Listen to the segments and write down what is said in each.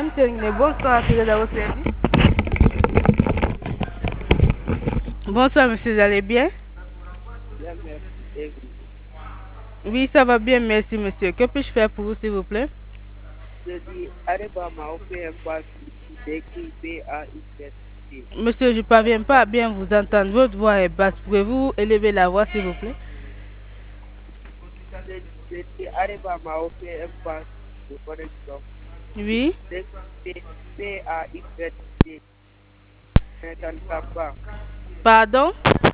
monsieur Guinée, bonsoir, c'est à votre service. Bonsoir, monsieur, vous allez bien? Bien, merci. Et vous? Oui, ça va bien, merci, monsieur. Que puis-je faire pour vous, s'il vous plaît? Je dis, Areba m'a offert un pass d'écrit PAIZ. Monsieur, je ne parviens pas à bien vous entendre. Votre voix est basse. Pouvez-vous élever la voix, s'il vous plaît? Je dis, Areba m'a offert un pass de connexion Oui. d'écrit PAIZ. Je n'entends pas. Pardon?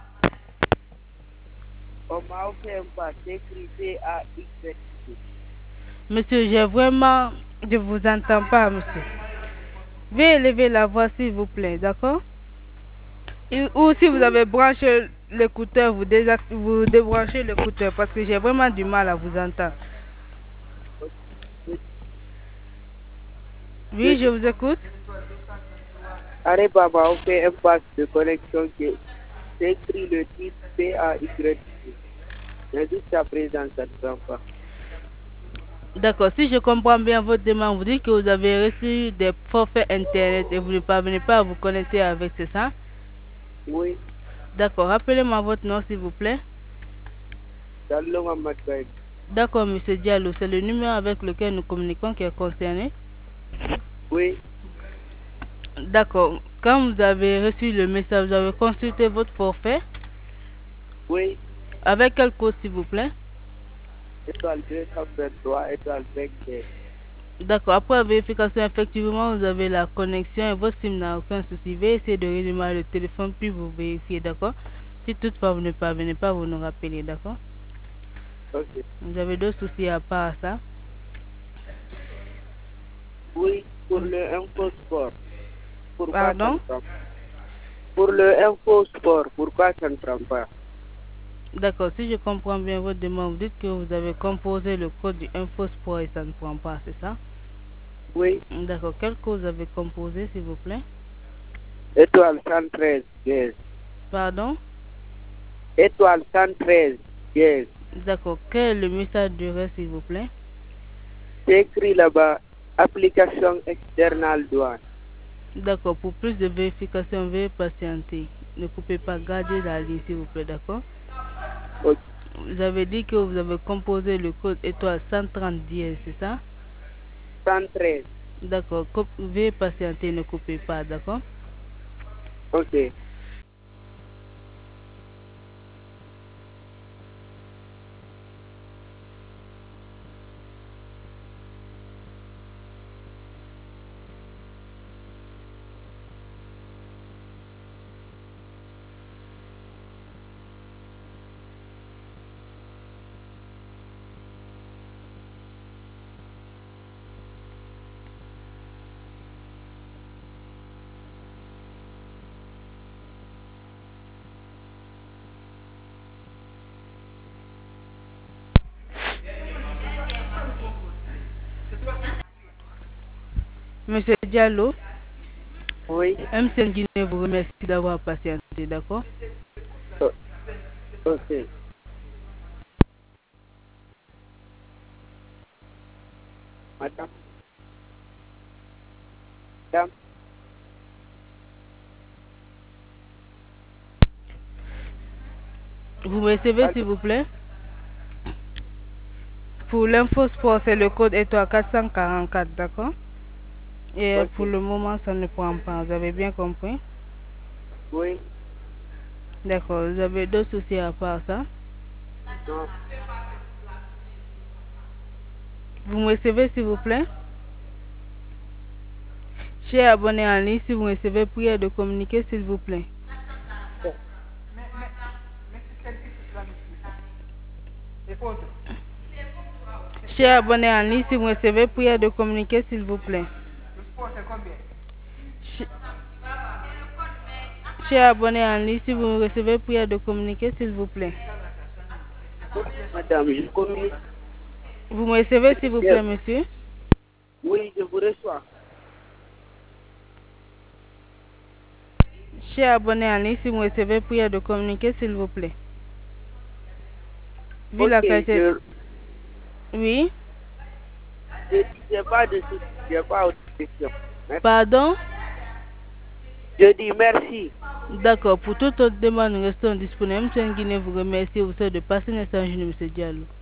On m'a offert un pass d'écrit PAIZ. Monsieur, je vous entends pas, monsieur. Veuillez élever la voix, s'il vous plaît, d'accord? Ou si vous Oui, avez branché l'écouteur, vous débranchez l'écouteur parce que j'ai vraiment du mal à vous entendre. je, je Oui, je dis, vous écoute. Areba m'a offert un pass de connexion qui écrit le titre PAIZ. Mais jusqu'à présent, ça ne prend pas. D'accord, si je comprends bien votre demande, vous dites que vous avez reçu des forfaits internet et vous ne parvenez pas à vous connecter avec, c'est ça? Oui, D'accord, rappelez-moi votre nom, s'il vous plaît. dans le moment, D'accord, monsieur Diallo, c'est le numéro avec lequel nous communiquons qui est concerné. oui, D'accord, quand vous avez reçu le message, vous avez consulté votre forfait. oui. Avec quel code, s'il vous plaît? Étoile 223, étoile 22. D'accord, après la vérification, effectivement, vous avez la connexion et votre SIM n'a aucun souci. Veuillez essayer de redémarrer le téléphone puis vous vérifiez, d'accord? Si toutefois vous ne parvenez pas, vous nous rappelez, d'accord? Ok. Vous avez d'autres soucis à part à ça? Oui, pour le InfoSport, pourquoi ça ne Pardon? prend pas? Pour le InfoSport, pourquoi ça ne prend pas? D'accord, si je comprends bien votre demande, vous dites que vous avez composé le code du InfoSport et ça ne prend pas, c'est ça? Oui, D'accord, quel code vous avez composé, s'il vous plaît? étoile 113, yes. Pardon? Étoile 113, yes. D'accord, quel est le message de reste, s'il vous plaît? C'est écrit là-bas, application externale douane. D'accord, pour plus de vérification, veuillez patienter. Ne coupez pas, gardez la ligne, s'il vous plaît, d'accord? Ok, Vous avez dit que vous avez composé le code étoile 130 c'est ça? 113, D'accord, veuillez patienter, ne coupez pas, d'accord? ok. Monsieur Diallo, Oui, MCN Guinée vous remercie d'avoir patienté, d'accord? o- ok. Madame, madame, Vous me recevez, s'il allô? vous plaît? Pour l'infosport, c'est le code étoile 444, d'accord? Et pour Ok, le moment, ça ne prend pas. Vous avez bien compris? oui, D'accord, vous avez d'autres soucis à part ça? non, Vous me recevez, s'il vous plaît? Chers abonnés en ligne, si vous recevez, prière de communiquer, s'il vous plaît. Chers abonnés en ligne, si vous recevez, prière de communiquer, s'il vous plaît. Ch- Chers abonnés en ligne, si vous recevez, prière de communiquer, s'il vous plaît. madame, je communique. Vous me recevez, s'il vous plaît, monsieur? Oui, je vous reçois. Chers abonnés en ligne, si vous recevez, prière de communiquer, s'il vous plaît. Vu Ok, la qualité. Oui? Je dis, j'ai pas de soucis, j'ai pas autre question. Merci. Pardon? Je dis merci. D'accord. Pour toute autre demande, nous restons disponibles. M. Nguyen vous remercie. Vous souhaite de passer un instant, M. Diallo.